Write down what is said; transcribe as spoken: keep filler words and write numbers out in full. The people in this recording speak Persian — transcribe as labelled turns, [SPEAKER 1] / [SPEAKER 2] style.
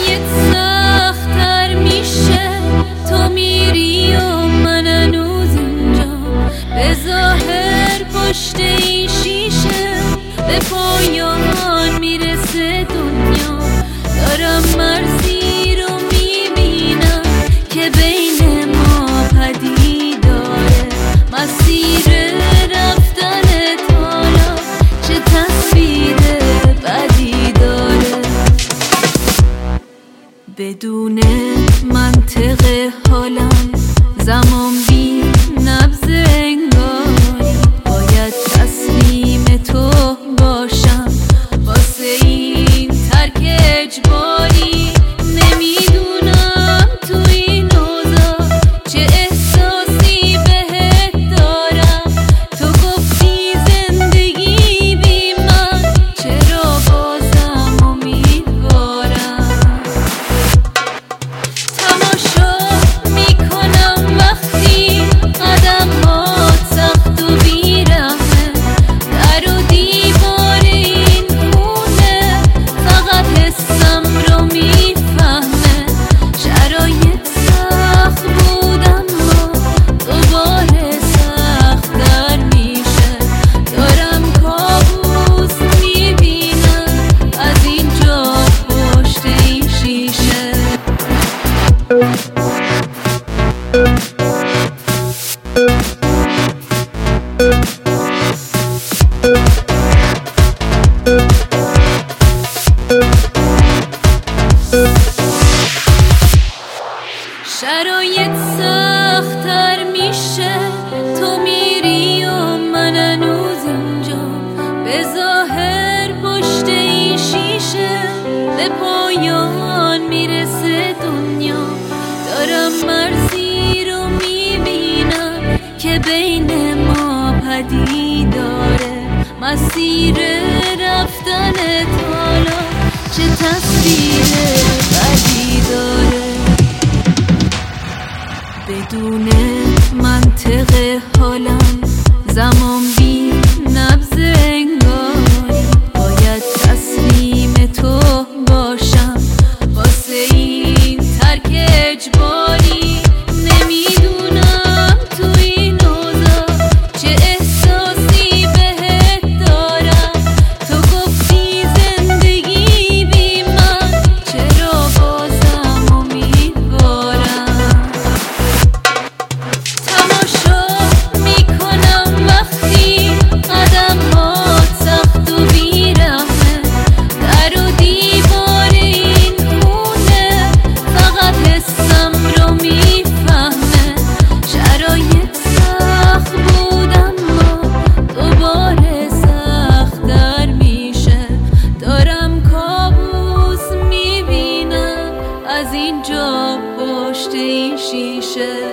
[SPEAKER 1] شرایط سخت‌تر میشه، تو میری و من هنوز اینجا، به ظاهر پشت این شیشه به پایان میرسه دنیا. دارم مرزی رو میبینم که بین ما پدید داره، مسیر رفتن حالا چه تصویر بدی داره. بدون منطق حالم زمان بی نبض انگاری، باید تسلیم تو باشم واسه این ترک اجباری. نمیدونم تو این اوضاع چه احساسی بهت دارم، تو گفتی زندگی بی من، چرا بازم امیدوارم. تماشا میکنم وقتی قدمات سخت و بیرحمه، در و دیوار این خونه فقط حسم رو میفهمه. شرایط سخت بود اما دوباره سخت‌تر میشه، دارم کابوس میبینم از اینجا پشت این شیشه. شرایط سخت‌تر میشه، تو میری و من هنوز اینجا، به ظاهر پشت این شیشه به پایان میرسه دنیا. دارم مرزی رو میبینم که بین ما پدید داره، مسیر رفتن حالا چه تصویر بدی داره. بدون منطق حالم زمان بی نبض انگاری، باید تسلیم تو باشم واسه این ترک اجباری. نمیدونم تو این اوضاع چه احساسی بهت دارم، تو گفتی زندگی بی من، چرا بازم امیدوارم. تماشا میکنم وقتی قدمات سخت و بیرحمه، در و دیوار این خونه فقط حسم رو میفهمه. شرایط سخت بود اما دوباره سخت‌تر میشه، دارم کابوس میبینم از اینجا پشت این شیشه.